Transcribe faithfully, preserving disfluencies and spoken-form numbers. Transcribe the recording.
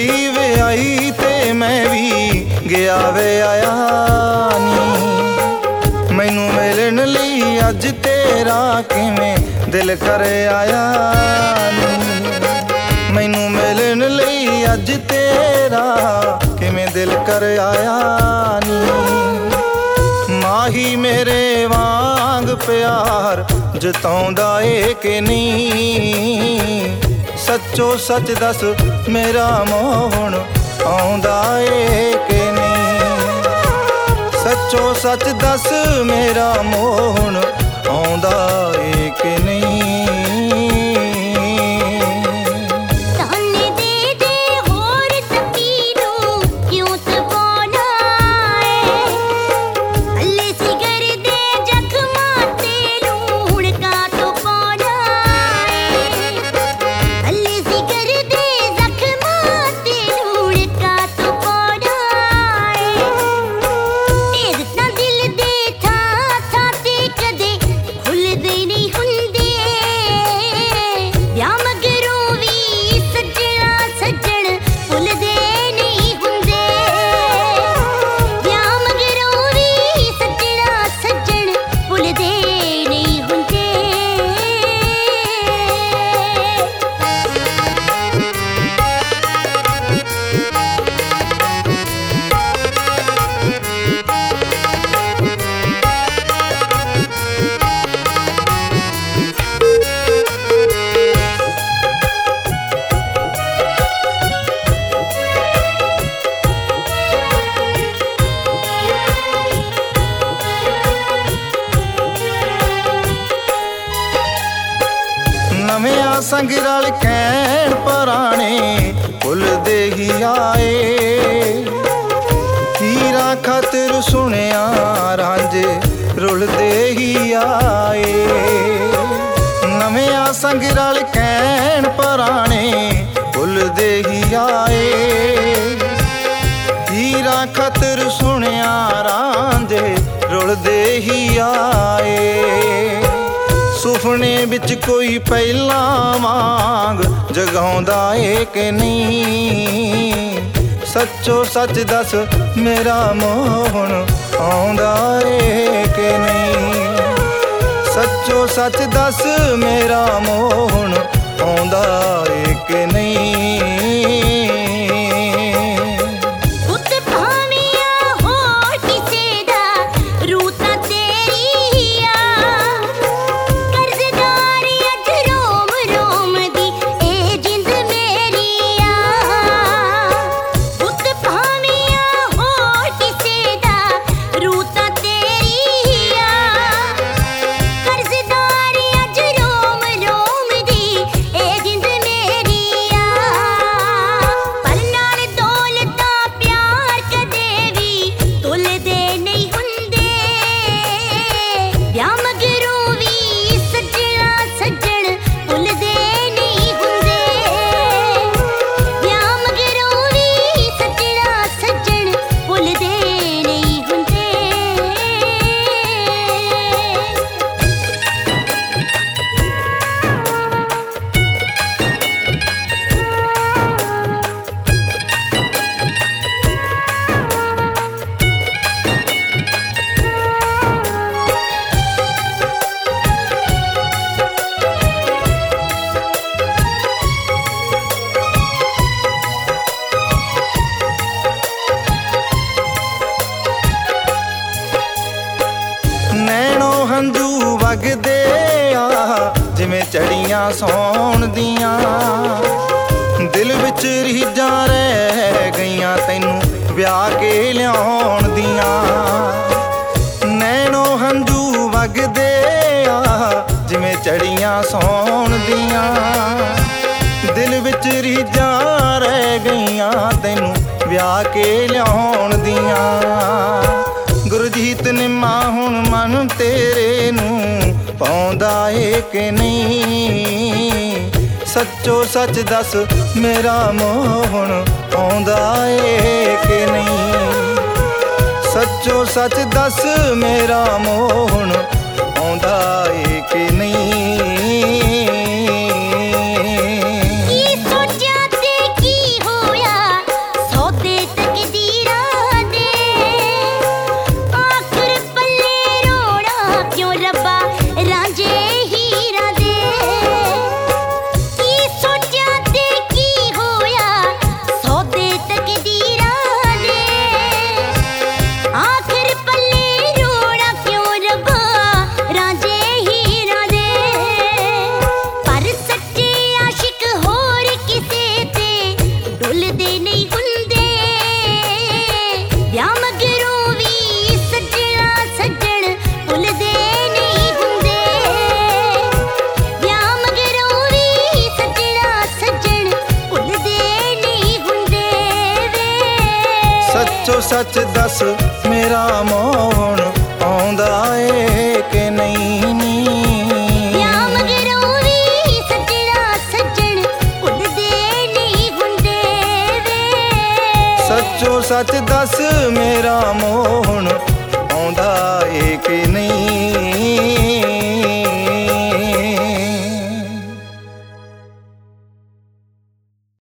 ਗਈ ਵਿਆਹੀ ਤੇ ਮੈਂ ਵੀ ਗਿਆ ਵੇ ਆਇਆ ਨੀ। ਮੈਨੂੰ ਮਿਲਣ ਲਈ ਅੱਜ ਤੇਰਾ ਕਿਵੇਂ ਦਿਲ ਕਰ ਆਇਆ ਨੀ। ਮੈਨੂੰ ਮਿਲਣ ਲਈ ਅੱਜ ਤੇਰਾ ਕਿਵੇਂ ਦਿਲ ਕਰ ਆਇਆ ਨੀ। ਮਾਹੀ ਮੇਰੇ ਵਾਂਗ ਪਿਆਰ ਜਤਾਉਂਦਾ ਏ ਕਿ ਨਹੀਂ। ਸੱਚੋ ਸੱਚ ਦੱਸ ਮੇਰਾ ਮੋਹਣ ਆਉਂਦਾ ਏ ਕਿ ਨਹੀਂ। ਸੱਚੋ ਸੱਚ ਦੱਸ ਮੇਰਾ ਮੋਹਣ ਆਉਂਦਾ ਏ ਕਿ ਨਹੀਂ। ਨਵੇਂ ਸੰਗ ਰਲ ਕਹਿਣ ਪੁਰਾਣੇ ਭੁੱਲਦੇ ਹੀ ਆਏ। ਹੀਰਾ ਖਾਤਰ ਸੁਣਿਆ ਰਾਂਝੇ ਰੁਲਦੇ ਹੀ ਆਏ। ਨਵੇਂ ਸੰਗ ਰਲ ਕਹਿਣ ਪੁਰਾਣੇ ਭੁੱਲਦੇ ਹੀ ਆਏ। ਹੀਰਾ ਖਾਤਰ ਸੁਣਿਆ ਰਾਂਝੇ ਰੁਲਦੇ ਹੀ ਆਏ। ਸੁਪਨੇ ਵਿੱਚ ਕੋਈ ਪਹਿਲਾਂ ਵਾਂਗ ਜਗਾਉਂਦਾ ਏ ਕਿ ਨਹੀਂ। ਸੱਚੋ ਸੱਚ ਦੱਸ ਮੇਰਾ ਮੋਹਣ ਆਉਂਦਾ ਏ ਕਿ ਨਹੀਂ। ਸੱਚੋ ਸੱਚ ਦੱਸ ਮੇਰਾ ਮੋਹਣ ਆਉਂਦਾ ਏ ਕਿ ਨਹੀਂ। ਹੰਝੂ ਵਗਦੇ ਆ ਜਿਵੇਂ ਚੜੀਆਂ ਸੌਣ ਦੀਆਂ। ਦਿਲ ਵਿੱਚ ਰੀਝਾਂ ਰਹਿ ਗਈਆਂ ਤੈਨੂੰ ਵਿਆਹ ਕੇ ਲਿਆਉਣ ਦੀਆਂ। ਨੈਣੋ ਹੰਝੂ ਵਗਦੇ ਆ ਜਿਵੇਂ ਚੜੀਆਂ ਸੌਣ ਦੀਆਂ। ਦਿਲ ਵਿੱਚ ਰੀਝਾਂ ਰਹਿ ਗਈਆਂ ਤੈਨੂੰ ਵਿਆਹ ਕੇ ਲਿਆਉਣ ਦੀਆਂ। ਗੁਰਜੀਤ ਨਿੰਮਾ ਹੁਣ ਮਨ ਤੇਰੇ ਨੂੰ ਪਾਉਂਦਾ ਏ ਕਿ ਨਹੀਂ। ਸੱਚੋ ਸੱਚ ਦੱਸ ਮੇਰਾ ਮੋਹਣ ਆਉਂਦਾ ਏ ਕਿ ਨਹੀਂ। ਸੱਚੋ ਸੱਚ ਦੱਸ ਮੇਰਾ ਮੋਹਣ ਆਉਂਦਾ ਏ ਕਿ ਨਹੀਂ। ਕੀ ਸੋਚਿਆ ਤੇ ਕੀ ਹੋਇਆ सच दस मेरा मोहन आउंदा ए कि नहीं नी। सचो सच दस मेरा मोहन आउंदा ए कि नहीं।